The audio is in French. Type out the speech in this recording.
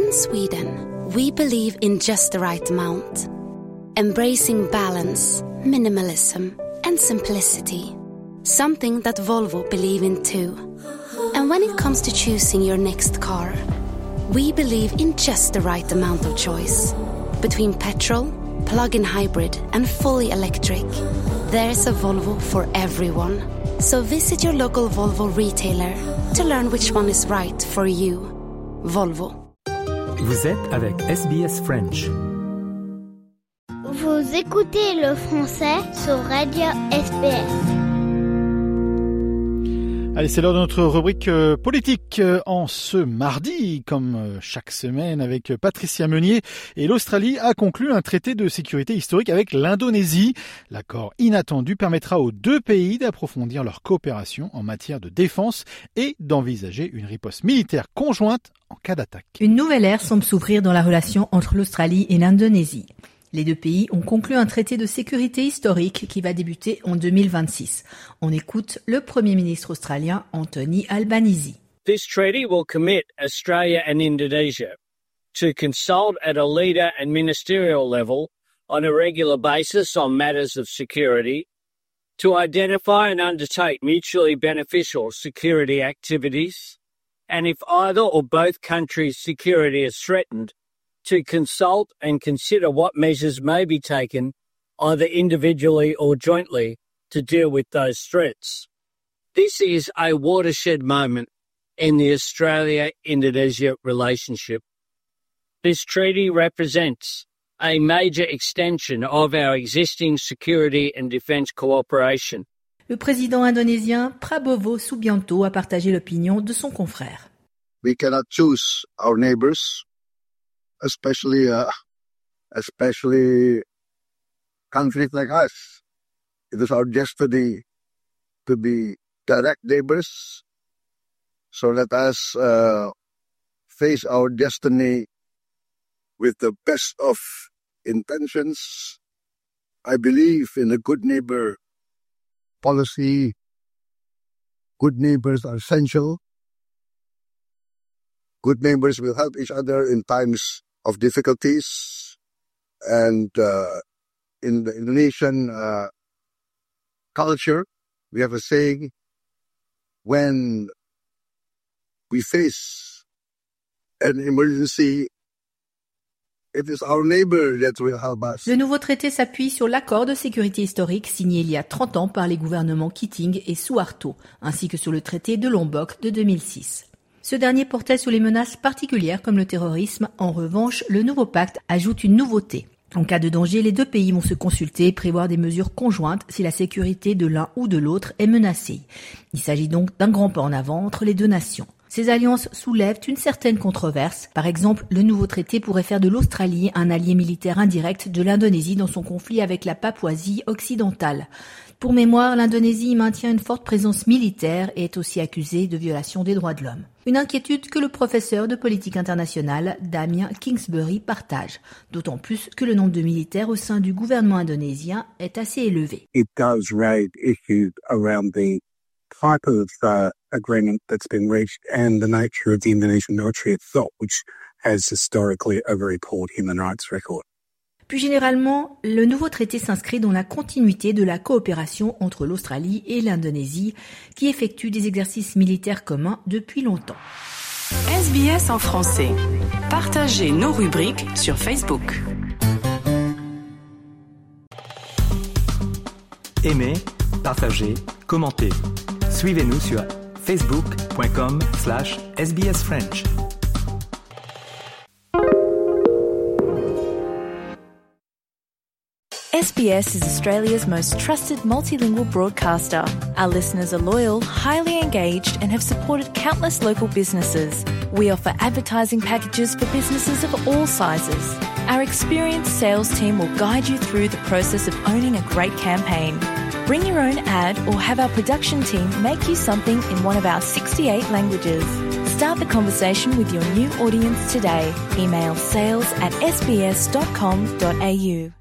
In Sweden, we believe in just the right amount, embracing balance, minimalism, and simplicity. Something that Volvo believe in too. And when it comes to choosing your next car, we believe in just the right amount of choice. Between petrol, plug-in hybrid, and fully electric, there's a Volvo for everyone. So visit your local Volvo retailer to learn which one is right for you. Volvo. Vous êtes avec SBS French. Vous écoutez le français sur Radio SBS. Allez, c'est l'heure de notre rubrique politique en ce mardi, comme chaque semaine avec Patricia Meunier. Et l'Australie a conclu un traité de sécurité historique avec l'Indonésie. L'accord inattendu permettra aux deux pays d'approfondir leur coopération en matière de défense et d'envisager une riposte militaire conjointe en cas d'attaque. Une nouvelle ère semble s'ouvrir dans la relation entre l'Australie et l'Indonésie. Les deux pays ont conclu un traité de sécurité historique qui va débuter en 2026. On écoute le Premier ministre australien Anthony Albanese. This treaty will commit Australia and Indonesia to consult at a leader and ministerial level on a regular basis on matters of security, to identify and undertake mutually beneficial security activities, and if either or both countries' security is threatened, to consult and consider what measures may be taken, either individually or jointly, to deal with those threats. This is a watershed moment in the Australia-Indonesia relationship. This treaty represents a major extension of our existing security and defence cooperation. Le président indonésien Prabowo Subianto a partagé l'opinion de son confrère. We cannot choose our neighbors, especially countries like us. It is our destiny to be direct neighbors. So let us face our destiny with the best of intentions. I believe in a good neighbor policy. Good neighbors are essential. Good neighbors will help each other in times of difficulties. And in the Indonesian culture, we have a saying, when we face an emergency, it is our neighbor that will help us. Le nouveau traité s'appuie sur l'accord de sécurité historique signé il y a 30 ans par les gouvernements Keating et Suharto, ainsi que sur le traité de Lombok de 2006. Ce dernier portait sur les menaces particulières comme le terrorisme. En revanche, le nouveau pacte ajoute une nouveauté. En cas de danger, les deux pays vont se consulter et prévoir des mesures conjointes si la sécurité de l'un ou de l'autre est menacée. Il s'agit donc d'un grand pas en avant entre les deux nations. Ces alliances soulèvent une certaine controverse. Par exemple, le nouveau traité pourrait faire de l'Australie un allié militaire indirect de l'Indonésie dans son conflit avec la Papouasie occidentale. Pour mémoire, l'Indonésie maintient une forte présence militaire et est aussi accusée de violation des droits de l'homme. Une inquiétude que le professeur de politique internationale Damien Kingsbury partage, d'autant plus que le nombre de militaires au sein du gouvernement indonésien est assez élevé. It does raise issues around the type of agreement that's been reached and the nature of the Indonesian military itself, which has historically a very poor human rights record. Plus généralement, le nouveau traité s'inscrit dans la continuité de la coopération entre l'Australie et l'Indonésie, qui effectuent des exercices militaires communs depuis longtemps. SBS en français. Partagez nos rubriques sur Facebook. Aimez, partagez, commentez. Suivez-nous sur facebook.com/SBS French. SBS is Australia's most trusted multilingual broadcaster. Our listeners are loyal, highly engaged, and have supported countless local businesses. We offer advertising packages for businesses of all sizes. Our experienced sales team will guide you through the process of owning a great campaign. Bring your own ad or have our production team make you something in one of our 68 languages. Start the conversation with your new audience today. Email sales@sbs.com.au.